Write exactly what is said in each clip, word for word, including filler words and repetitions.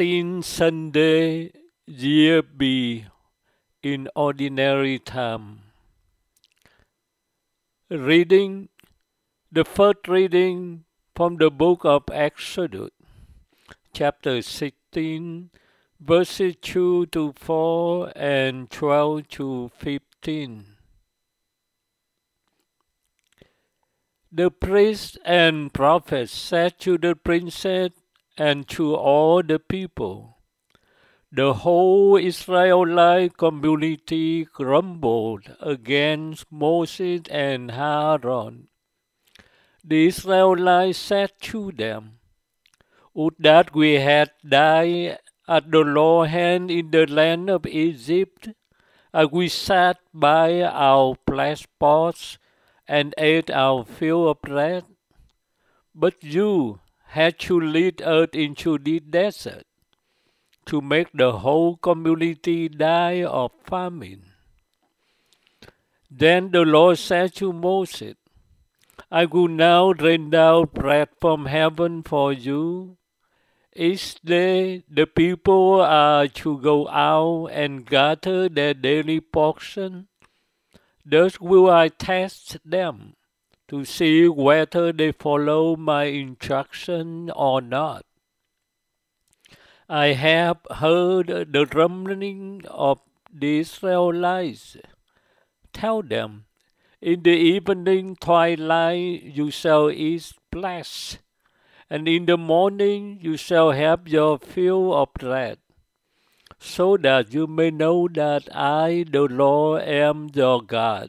sixteenth Sunday, Year B, in Ordinary Time. Reading the first reading from the book of Exodus, chapter sixteen, verses two to four and twelve to fifteen. The priests and prophets said to the princess and to all the people, the whole Israelite community grumbled against Moses and Aaron. The Israelites said to them, would that we had died at the Lord's hand in the land of Egypt, as we sat by our flesh pots and ate our fill of bread. But you had to lead us into the desert to make the whole community die of famine. Then the Lord said to Moses, I will now rain down bread from heaven for you. Each day the people are to go out and gather their daily portion. Thus will I test them to see whether they follow my instruction or not. I have heard the rumbling of the Israelites. Tell them, in the evening twilight you shall eat flesh, and in the morning you shall have your fill of bread, so that you may know that I, the Lord, am your God.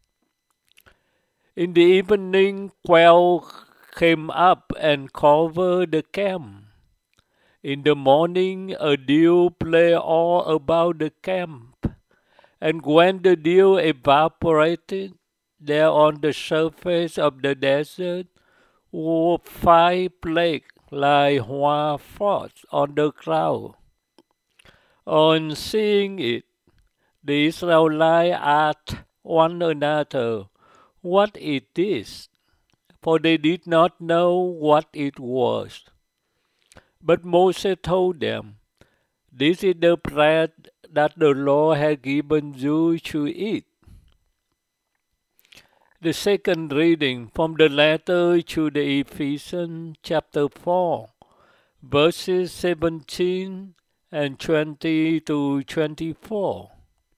In the evening, quail came up and covered the camp. In the morning, a dew played all about the camp, and when the dew evaporated, there on the surface of the desert were five flakes like white frost on the ground. On seeing it, the Israelites asked one another, what is this? For they did not know what it was. But Moses told them, this is the bread that the Lord has given you to eat. The second reading from the letter to the Ephesians, chapter four, verses seventeen and twenty to twenty-four.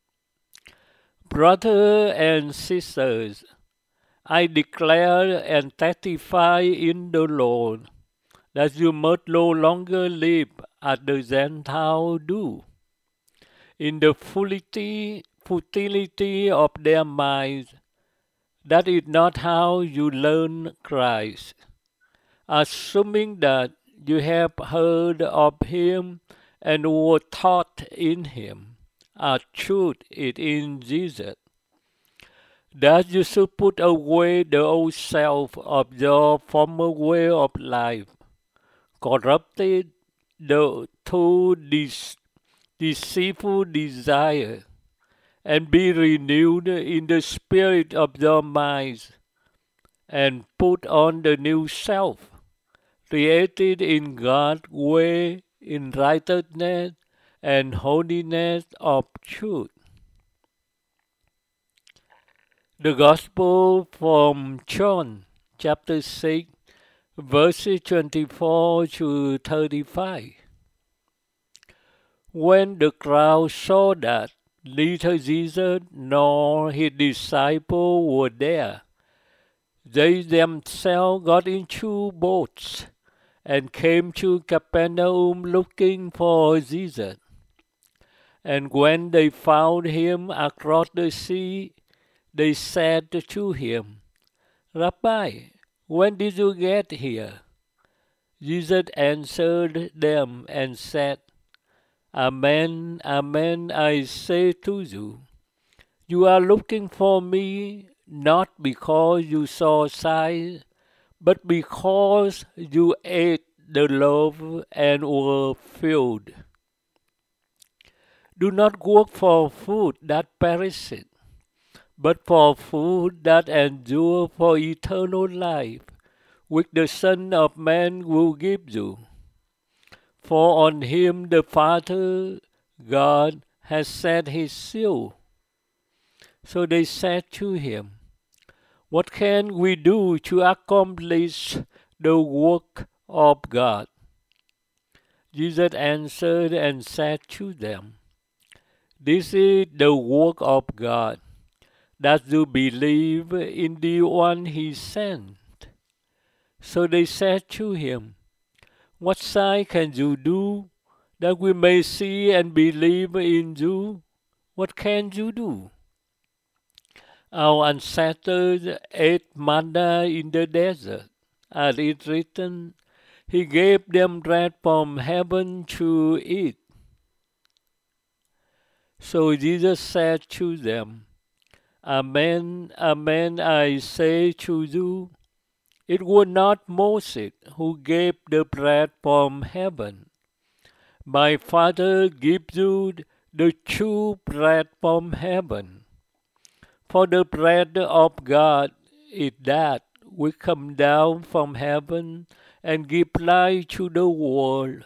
Brothers and sisters, I declare and testify in the Lord that you must no longer live as the Gentiles do, in the futility, futility of their minds. That is not how you learn Christ, assuming that you have heard of him and were taught in him, as truth is in Jesus. That you should put away the old self of your former way of life, corrupted the through this deceitful desire, and be renewed in the spirit of your minds, and put on the new self, created in God's way in righteousness and holiness of truth. The Gospel from John, chapter six, verses twenty-four to thirty-five. When the crowd saw that neither Jesus nor his disciples were there, they themselves got into boats and came to Capernaum looking for Jesus. And when they found him across the sea, they said to him, Rabbi, when did you get here? Jesus answered them and said, Amen, amen, I say to you, you are looking for me not because you saw signs, but because you ate the loaf and were filled. Do not work for food that perishes, but for food that endures for eternal life, which the Son of Man will give you. For on him the Father God has set his seal. So they said to him, What can we do to accomplish the work of God? Jesus answered and said to them, This is the work of God, that you believe in the one he sent. So they said to him, What sign can you do, that we may see and believe in you? What can you do? Our ancestors ate manna in the desert, as it is written, He gave them bread from heaven to eat. So Jesus said to them, Amen, amen, I say to you, it was not Moses who gave the bread from heaven. My Father gives you the true bread from heaven. For the bread of God is that which come down from heaven and give life to the world.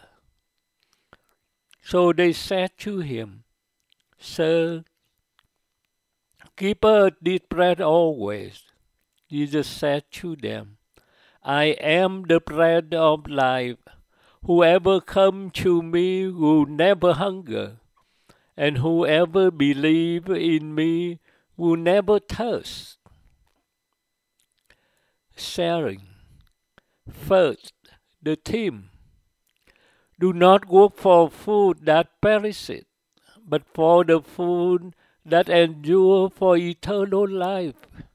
So they said to him, Sir, give us this bread always. Jesus said to them, I am the bread of life. Whoever comes to me will never hunger, and whoever believes in me will never thirst. Sharing. First, the theme. Do not work for food that perishes, but for the food that endures for eternal life.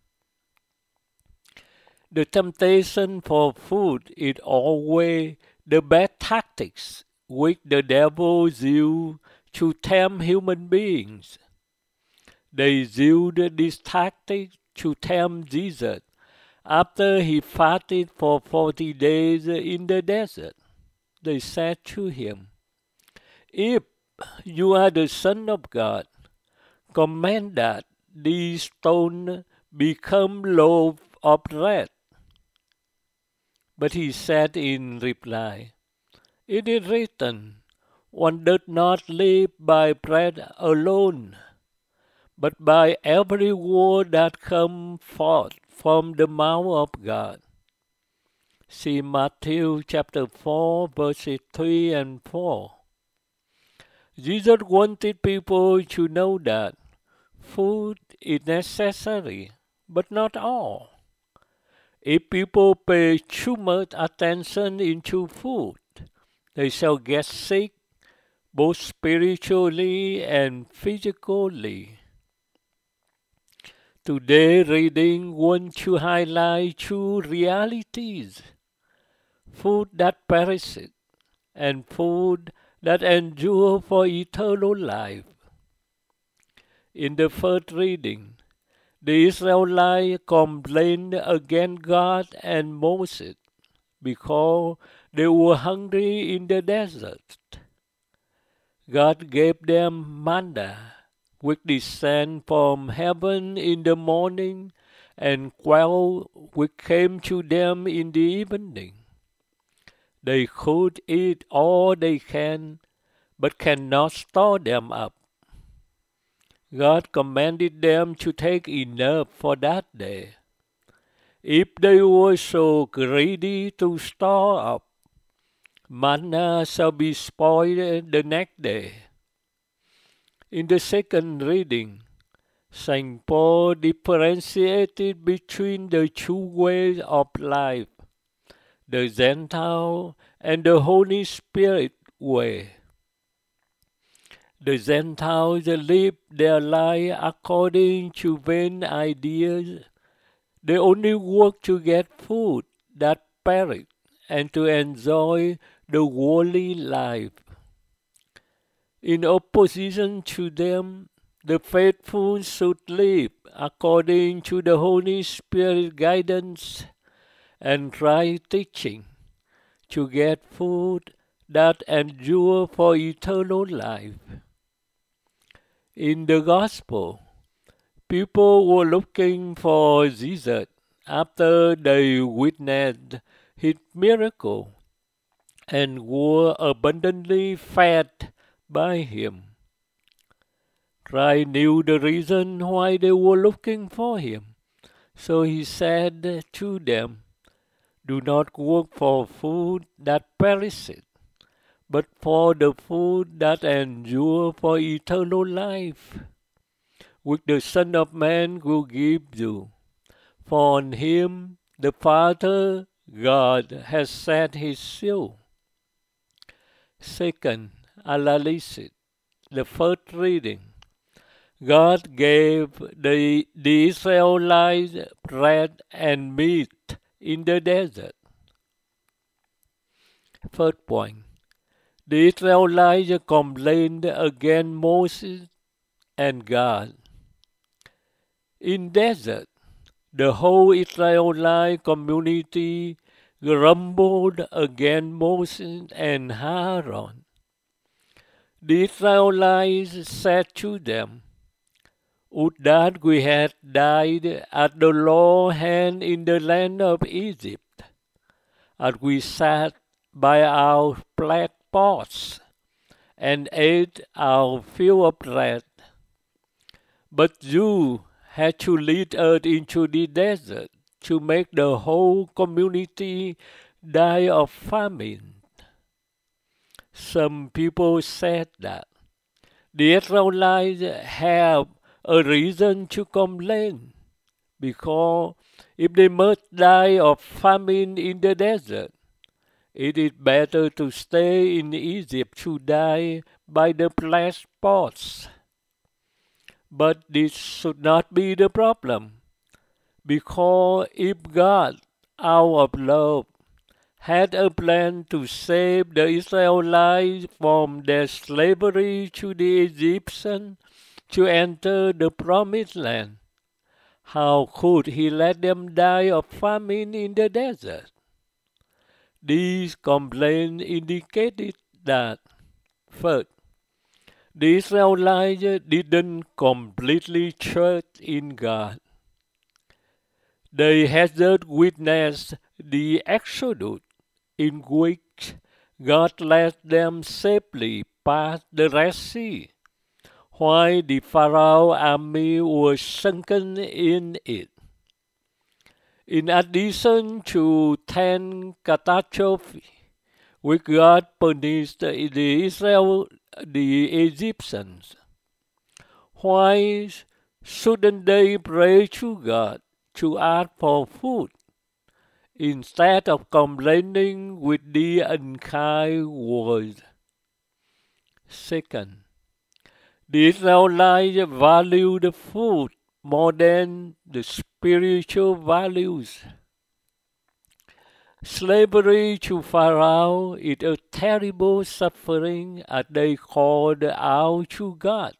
The temptation for food is always the bad tactics which the devil uses to tempt human beings. They used this tactic to tempt Jesus after he fasted for forty days in the desert. They said to him, If you are the Son of God, command that these stones become loaves of bread. But he said in reply, It is written, One does not live by bread alone, but by every word that comes forth from the mouth of God. See Matthew chapter four, verses three and four. Jesus wanted people to know that food is necessary, but not all. If people pay too much attention into food, they shall get sick, both spiritually and physically. Today, reading wants to highlight two realities: food that perishes and food that endures for eternal life. In the first reading, the Israelites complained against God and Moses because they were hungry in the desert. God gave them manna, which descended from heaven in the morning, and quail which came to them in the evening. They could eat all they can, but cannot store them up. God commanded them to take enough for that day. If they were so greedy to store up, manna shall be spoiled the next day. In the second reading, Saint Paul differentiated between the two ways of life, the Gentile and the Holy Spirit way. The Gentiles live their life according to vain ideas. They only work to get food that perishes and to enjoy the worldly life. In opposition to them, the faithful should live according to the Holy Spirit guidance and right teaching to get food that endure for eternal life. In the Gospel, people were looking for Jesus after they witnessed his miracle and were abundantly fed by him. Christ knew the reason why they were looking for him, so he said to them, "Do not work for food that perishes, but for the food that endures for eternal life, which the Son of Man will give you. For on him the Father God has set his seal." Second, analysis. The first reading. God gave the, the Israelites bread and meat in the desert. First point. The Israelites complained against Moses and God. In desert, the whole Israelite community grumbled against Moses and Aaron. The Israelites said to them, "Would that we had died at the Lord's hand in the land of Egypt, as we sat by our flat pots and ate our fill of bread. But you had to lead us into the desert to make the whole community die of famine." Some people said that the Israelites have a reason to complain, because if they must die of famine in the desert, it is better to stay in Egypt to die by the flesh pots. But this should not be the problem, because if God, out of love, had a plan to save the Israelites from their slavery to the Egyptians to enter the promised land, how could he let them die of famine in the desert? These complaints indicated that, first, the Israelites didn't completely trust in God. They had just witnessed the Exodus, in which God led them safely past the Red Sea, while the Pharaoh army was sunken in it. In addition to ten catastrophes, which God punished the Israel, the Egyptians, why shouldn't they pray to God to ask for food, instead of complaining with the unkind words? Second, the Israelites valued food more than the spiritual values. Slavery to Pharaoh is a terrible suffering as they called out to God.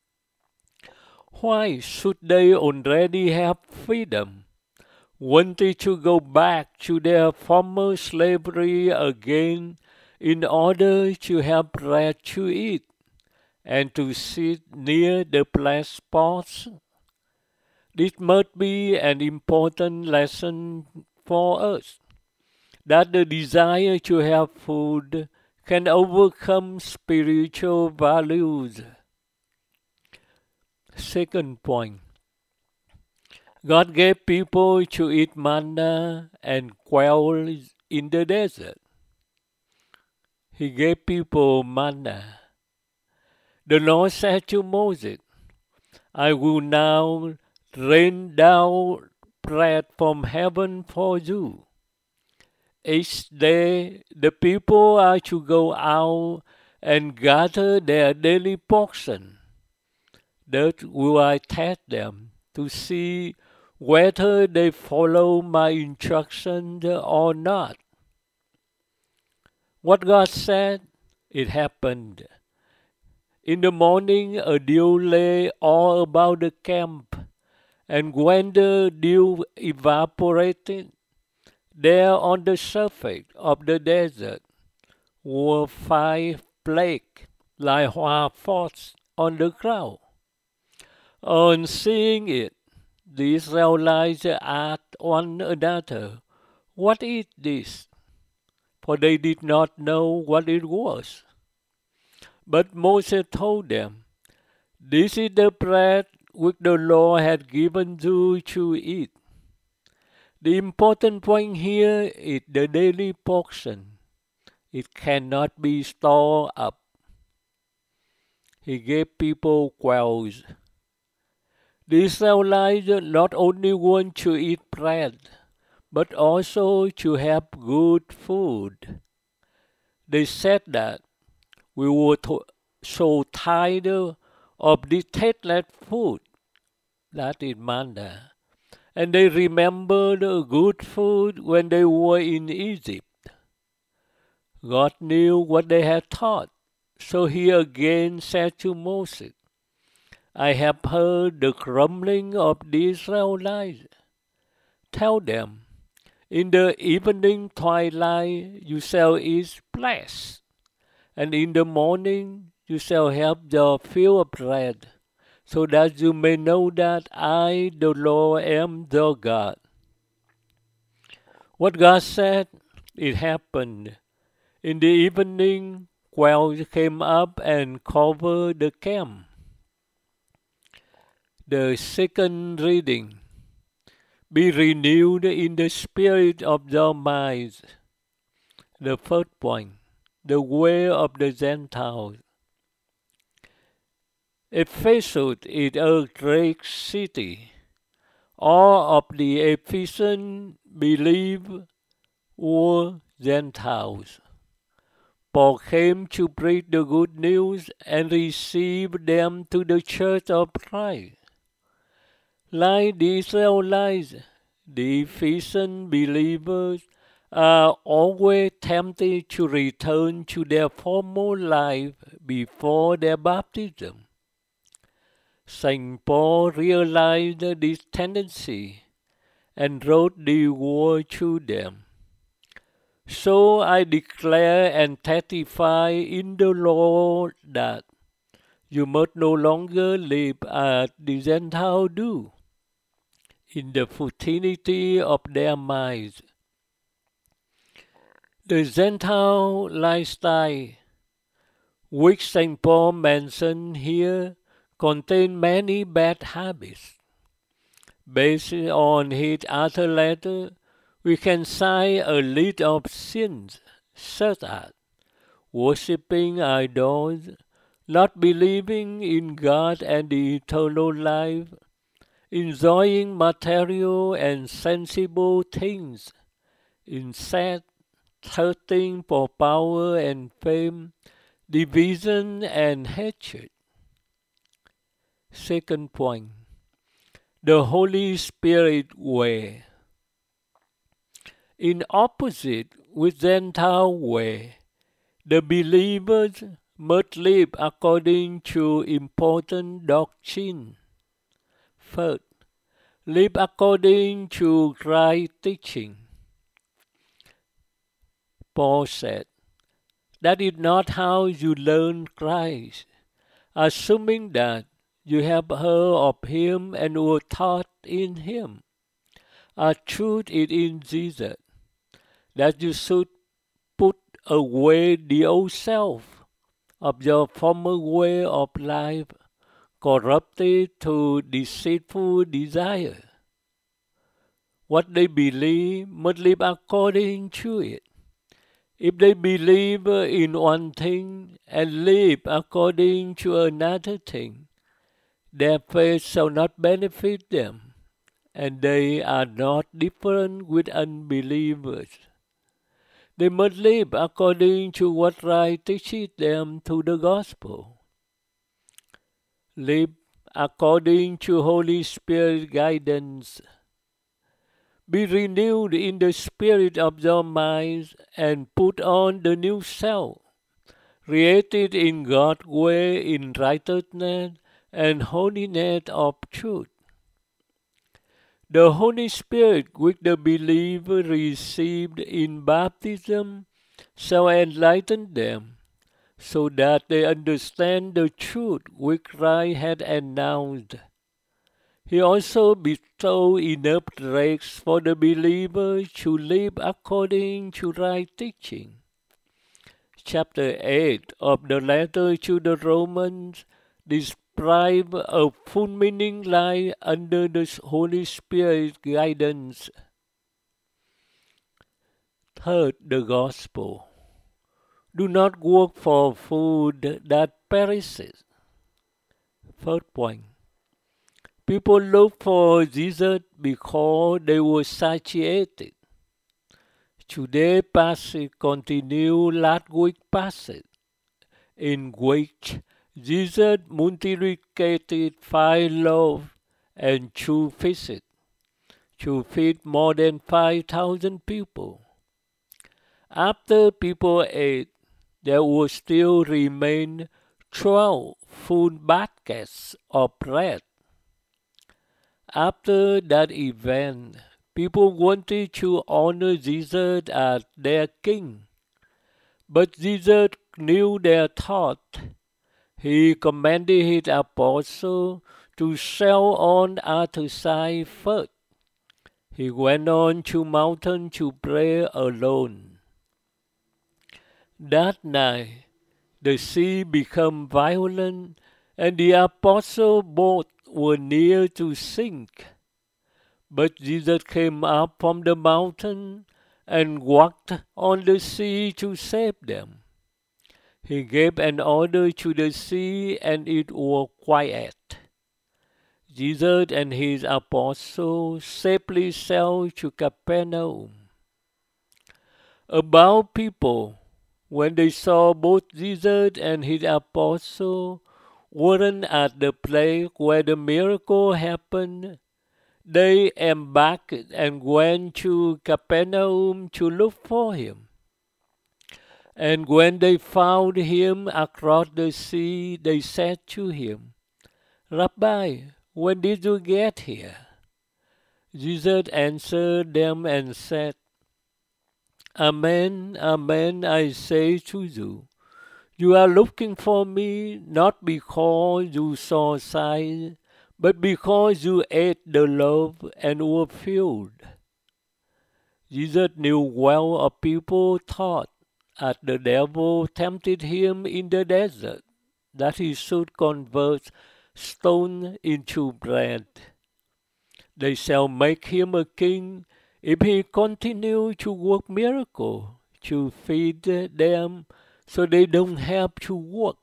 Why should they already have freedom, wanting to go back to their former slavery again in order to have bread to eat and to sit near the flesh pots? This must be an important lesson for us, that the desire to have food can overcome spiritual values. Second point. God gave people to eat manna and quail in the desert. He gave people manna. The Lord said to Moses, "I will now rain down bread from heaven for you. Each day the people are to go out and gather their daily portion. Thus will I test them to see whether they follow my instructions or not." What God said, it happened. In the morning a dew lay all about the camp, and when the dew evaporated, there on the surface of the desert were five flakes like white frost on the ground. On seeing it, the Israelites asked one another, "What is this?" for they did not know what it was. But Moses told them, "This is the bread which the Lord had given you to eat." The important point here is the daily portion. It cannot be stored up. He gave people quails. The Israelites not only want to eat bread, but also to have good food. They said that we were to- so tired of this tasteless food, that is manna, and they remembered good food when they were in Egypt. God knew what they had thought, so he again said to Moses, "I have heard the grumbling of the Israelites. Tell them, in the evening twilight you shall eat flesh, and in the morning you shall have your fill of bread, so that you may know that I, the Lord, am your God." What God said, it happened. In the evening, quails came up and covered the camp. The second reading. Be renewed in the spirit of your minds. The first point. The way of the Gentiles. Ephesus is a great city. All of the Ephesians believed were Gentiles. Paul came to preach the good news and receive them to the church of Christ. Like the Israelites, the Ephesian believers are always tempted to return to their former life before their baptism. Saint Paul realized this tendency and wrote the word to them. "So I declare and testify in the Lord that you must no longer live as the Gentiles do, in the futility of their minds." The Gentile lifestyle, which Saint Paul mentioned here, contains many bad habits. Based on his other letter, we can cite a list of sins such as worshipping idols, not believing in God and the eternal life, enjoying material and sensible things, incest, thirsting for power and fame, division and hatred. Second point, the Holy Spirit way. In opposite with Gentile way, the believers must live according to important doctrine. First, live according to right teaching. Paul said, "That is not how you learn Christ, assuming that you have heard of him and were taught in him. Our truth is in Jesus, that you should put away the old self of your former way of life, corrupted to deceitful desire." What they believe must live according to it. If they believe in one thing and live according to another thing, their faith shall not benefit them, and they are not different with unbelievers. They must live according to what right teaches them to the gospel. Live according to Holy Spirit guidance. Be renewed in the spirit of your minds and put on the new self, created in God's way in righteousness and holiness of truth. The Holy Spirit which the believer received in baptism shall enlighten them, so that they understand the truth which Christ had announced. He also bestowed enough grace for the believer to live according to right teaching. Chapter eight of the letter to the Romans describes a fulfilling life under the Holy Spirit's guidance. Third, the gospel. Do not work for food that perishes. First point. People look for Jesus because they were satiated. Today's passage continues last week's passage, in which Jesus multiplied five loaves and two fishes to feed more than five thousand people. After people ate, there would still remain twelve full baskets of bread. After that event, people wanted to honor Jesus as their king. But Jesus knew their thought. He commanded his apostles to sail on other side first. He went on to mountain to pray alone. That night, the sea became violent, and the apostles' boat were near to sink. But Jesus came up from the mountain and walked on the sea to save them. He gave an order to the sea, and it was quiet. Jesus and his apostles safely sailed to Capernaum. About people, when they saw both Jesus and his apostles weren't at the place where the miracle happened, they embarked and went to Capernaum to look for him. And when they found him across the sea, they said to him, "Rabbi, when did you get here?" Jesus answered them and said, "Amen, amen, I say to you, you are looking for me not because you saw signs, but because you ate the loaf and were filled." Jesus knew well of people's thought as the devil tempted him in the desert, that he should convert stone into bread. They shall make him a king if he continues to work miracles to feed them so they don't have to work.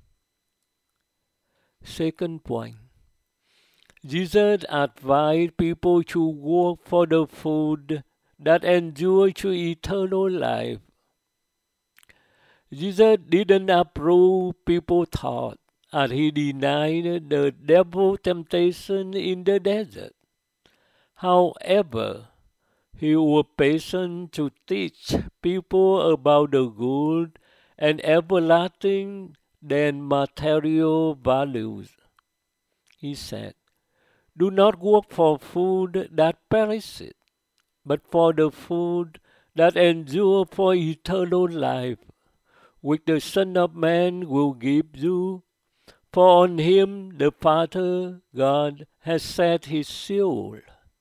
Second point. Jesus advised people to work for the food that endures to eternal life. Jesus didn't approve people's thought as he denied the devil's temptation in the desert. However, he was patient to teach people about the good and everlasting than material values. He said, "Do not work for food that perishes, but for the food that endures for eternal life, which the Son of Man will give you, for on him the Father God has set his seal."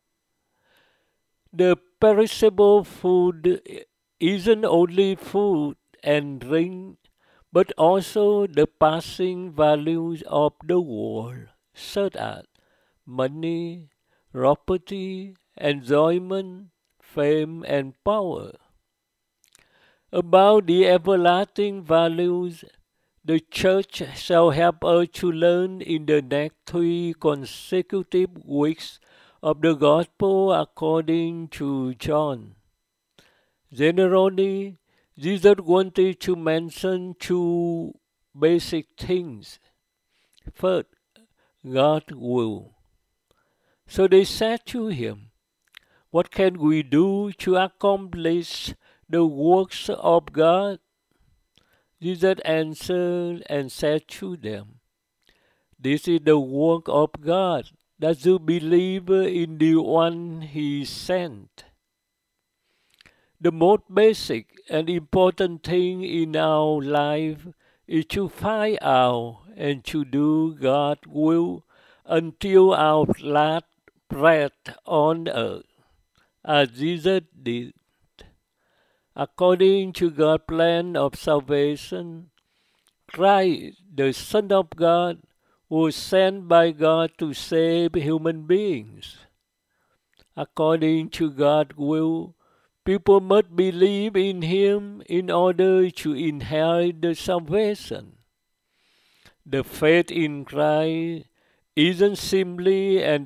The perishable food isn't only food and drink, but also the passing values of the world, such as money, property, enjoyment, fame, and power. About the everlasting values, the Church shall help us to learn in the next three consecutive weeks of the Gospel according to John. Generally, Jesus wanted to mention two basic things. First, God's will. So they said to him, "What can we do to accomplish the works of God?" Jesus answered and said to them, "This is the work of God, that you believe in the one he sent." The most basic and important thing in our life is to find out and to do God's will until our last breath on earth, as Jesus did. According to God's plan of salvation, Christ, the Son of God, was sent by God to save human beings. According to God's will, people must believe in Him in order to inherit the salvation. The faith in Christ isn't simply an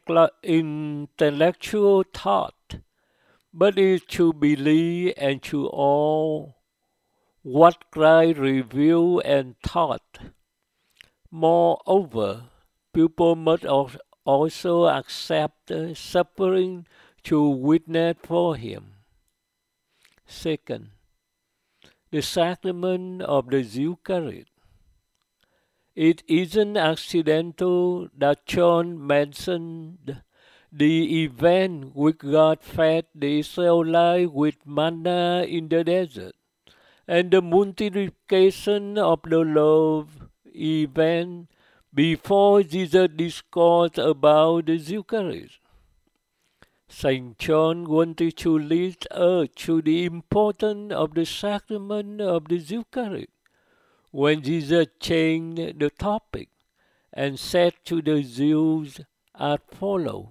intellectual thought, but is to believe and to all what Christ revealed and taught. Moreover, people must also accept suffering to witness for Him. Second, the sacrament of the Eucharist. It isn't accidental that John mentioned the event which God fed the Israelites with manna in the desert, and the multiplication of the loaves event before Jesus discoursed about the Eucharist. Saint John wanted to lead us to the importance of the sacrament of the Eucharist when Jesus changed the topic and said to the Jews as follows,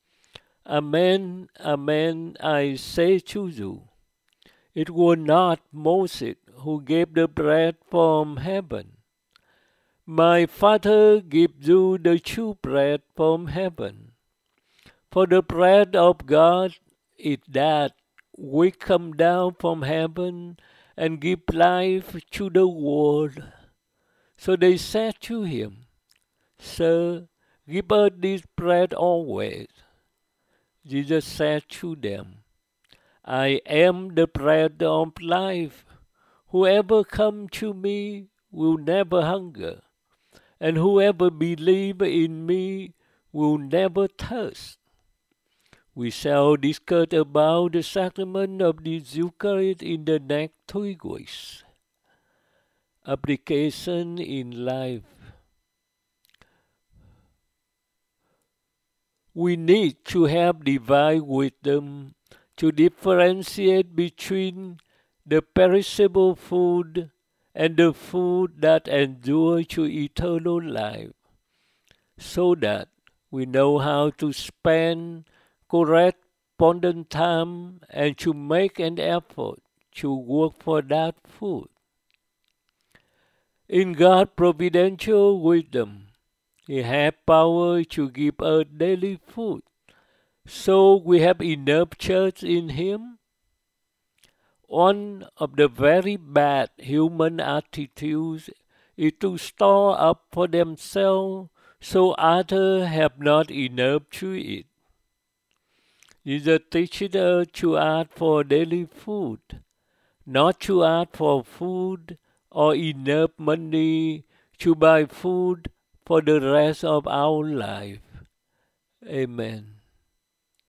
Amen, amen, I say to you, it was not Moses who gave the bread from heaven. My Father gives you the true bread from heaven. For the bread of God is that which comes down from heaven and gives life to the world. So they said to him, Sir, give us this bread always. Jesus said to them, I am the bread of life. Whoever comes to me will never hunger, and whoever believes in me will never thirst. We shall discuss about the sacrament of the Eucharist in the next three weeks. Application in life. We need to have divine wisdom to differentiate between the perishable food and the food that endures to eternal life, so that we know how to spend corresponding time and to make an effort to work for that food. In God's providential wisdom, He has power to give us daily food, so we have enough church in Him. One of the very bad human attitudes is to store up for themselves so others have not enough to eat. Jesus teaches us to ask for daily food, not to ask for food or enough money to buy food for the rest of our life. Amen.